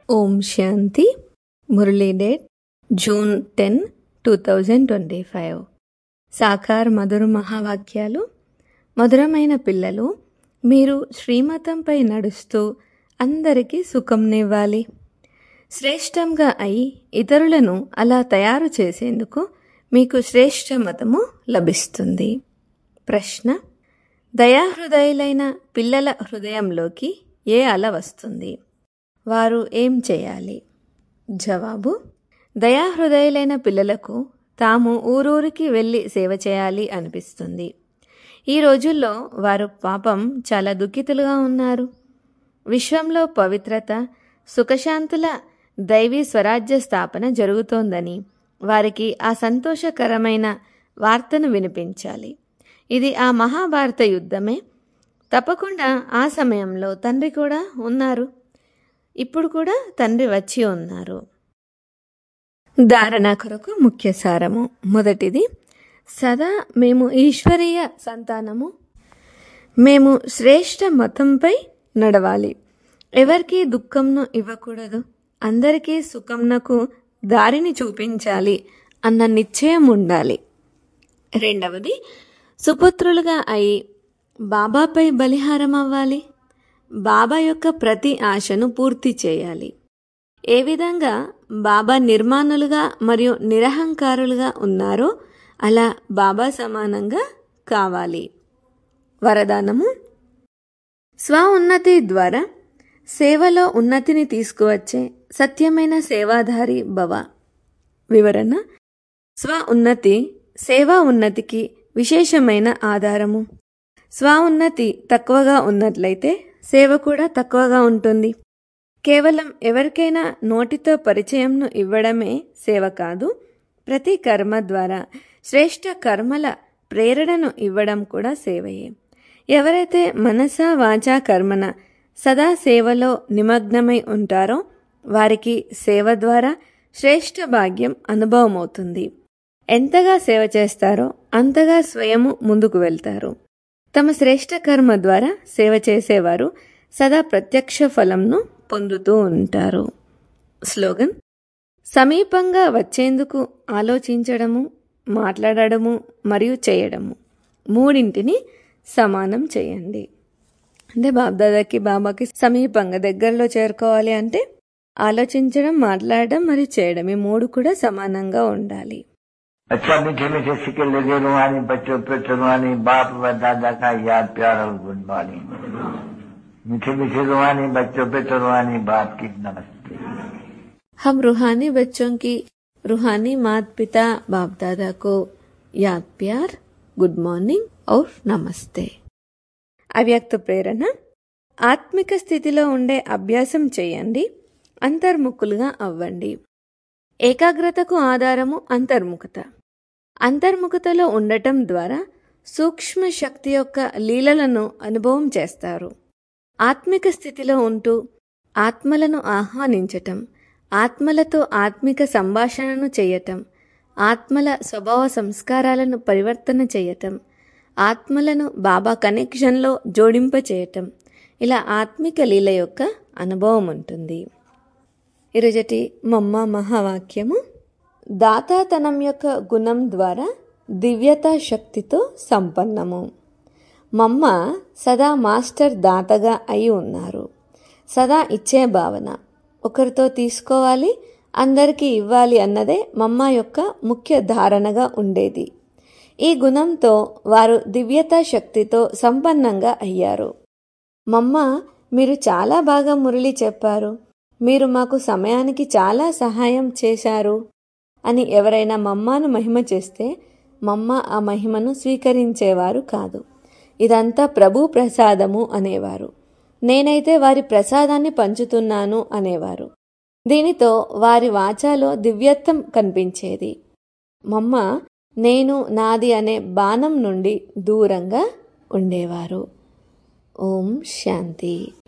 ఓం శాంతి. Murli date June 10, 2025. సాకార్ మధుర మహావాక్యాలు. మధురమైన పిల్లలు, మీరు శ్రీమతంపై నడుస్తూ అందరికీ సుఖంనివ్వాలి. శ్రేష్టంగా అయి ఇతరులను అలా తయారు చేసేందుకు మీకు శ్రేష్ఠ మతము లభిస్తుంది. ప్రశ్న: దయాహృదయులైన పిల్లల హృదయంలోకి ఏ అల వస్తుంది? వారు ఏం చేయాలి? జవాబు: దయాహృదయులైన పిల్లలకు తాము ఊరూరికి వెళ్ళి సేవ చేయాలి అనిపిస్తుంది. ఈ రోజుల్లో వారు పాపం చాలా దుఃఖితులుగా ఉన్నారు. విశ్వంలో పవిత్రత, సుఖశాంతుల దైవీ స్వరాజ్య స్థాపన జరుగుతోందని వారికి ఆ సంతోషకరమైన వార్తను వినిపించాలి. ఇది ఆ మహాభారత యుద్ధమే. తప్పకుండా ఆ సమయంలో తండ్రి కూడా ఉన్నారు. ఇప్పుడు కూడా తండ్రి వచ్చి ఉన్నారు. ధారణ కొరకు ముఖ్య సారము. మొదటిది, సదా మేము ఈశ్వరీయ సంతానము. మేము శ్రేష్ఠ మతంపై నడవాలి. ఎవరికి దుఃఖంను ఇవ్వకూడదు. అందరికీ సుఖంనకు దారిని చూపించాలి అన్న నిశ్చయం ఉండాలి. రెండవది, సుపుత్రులుగా అయి బాబాపై బలిహారం అవ్వాలి. బాబా యొక్క ప్రతి ఆశను పూర్తి చేయాలి. ఏ విధంగా బాబా నిర్మాణులుగా మరియు నిరహంకారులుగా ఉన్నారో అలా బాబా సమానంగా కావాలి. వరదానము: స్వ ఉన్నతి ద్వారా సేవలో ఉన్నతిని తీసుకువచ్చే సత్యమైన సేవాధారి భవ. వివరణ: స్వ ఉన్నతి సేవా ఉన్నతికి విశేషమైన ఆధారము. స్వ ఉన్నతి తక్కువగా ఉన్నట్లయితే సేవ కూడా తక్కువగా ఉంటుంది. కేవలం ఎవరికైనా నోటితో పరిచయంను ఇవ్వడమే సేవ కాదు. ప్రతి కర్మ ద్వారా శ్రేష్ఠ కర్మల ప్రేరణను ఇవ్వడం కూడా సేవయే. ఎవరైతే మనసా వాచా కర్మన సదా సేవలో నిమగ్నమై ఉంటారో వారికి సేవ ద్వారా శ్రేష్ఠ భాగ్యం అనుభవమవుతుంది. ఎంతగా సేవ చేస్తారో అంతగా స్వయము ముందుకు వెళ్తారు. తమ శ్రేష్ఠ కర్మ ద్వారా సేవ చేసేవారు సదా ప్రత్యక్ష ఫలంను పొందుతూ ఉంటారు. స్లోగన్: సమీపంగా వచ్చేందుకు ఆలోచించడము, మాట్లాడడము మరియు చేయడము మూడింటిని సమానం చేయండి. అంటే బాబ్దాదాకి బాబాకి సమీపంగా దగ్గరలో చేరుకోవాలి అంటే ఆలోచించడం, మాట్లాడడం మరియు చేయడం ఈ మూడు కూడా సమానంగా ఉండాలి. अच्छा मीठे मीठे सिक्के लगे रुहानी बच्चों पे रुहानी बाप व दादा का याद प्यार और गुड मॉर्निंग. मीठे मीठे रुहानी बच्चों पे रुहानी बाप की नमस्ते. हम रूहानी बच्चों की रूहानी माता पिता बाप दादा को याद प्यार, गुड मॉर्निंग और నమస్తే. అవ్యక్త ప్రేరణ: ఆత్మిక స్థితిలో ఉండే అభ్యాసం చేయండి. అంతర్ముఖులుగా అవ్వండి. ఏకాగ్రతకు ఆధారము అంతర్ముఖత. అంతర్ముఖతలో ఉండటం ద్వారా సూక్ష్మ శక్తి యొక్క లీలలను అనుభవం చేస్తారు. ఆత్మిక స్థితిలో ఉంటూ ఆత్మలను ఆహ్వానించటం, ఆత్మలతో ఆత్మిక సంభాషణను చేయటం, ఆత్మల స్వభావ సంస్కారాలను పరివర్తన చేయటం, ఆత్మలను బాబా కనెక్షన్లో జోడింపచేయటం, ఇలా ఆత్మిక లీల యొక్క అనుభవం ఉంటుంది. ఈరోజటి మమ్మ మహావాక్యము: దాతాతనం యొక్క గుణం ద్వారా దివ్యతా శక్తితో సంపన్నము. మమ్మ సదా మాస్టర్ దాతగా అయి ఉన్నారు. సదా ఇచ్చే భావన. ఒకరితో తీసుకోవాలి, అందరికీ ఇవ్వాలి అన్నదే మమ్మ యొక్క ముఖ్య ధారణగా ఉండేది. ఈ గుణంతో వారు దివ్యతా శక్తితో సంపన్నంగా అయ్యారు. మమ్మ, మీరు చాలా బాగా మురళి చెప్పారు, మీరు మాకు సమయానికి చాలా సహాయం చేశారు అని ఎవరైనా మమ్మాను మహిమ చేస్తే మమ్మ ఆ మహిమను స్వీకరించేవారు కాదు. ఇదంతా ప్రభు ప్రసాదము అనేవారు. నేనైతే వారి ప్రసాదాన్ని పంచుతున్నాను అనేవారు. దీనితో వారి వాచాలో దివ్యత్వం కనిపించేది. మమ్మ నేను నాది అనే బాణం నుండి దూరంగా ఉండేవారు. ఓం శాంతి.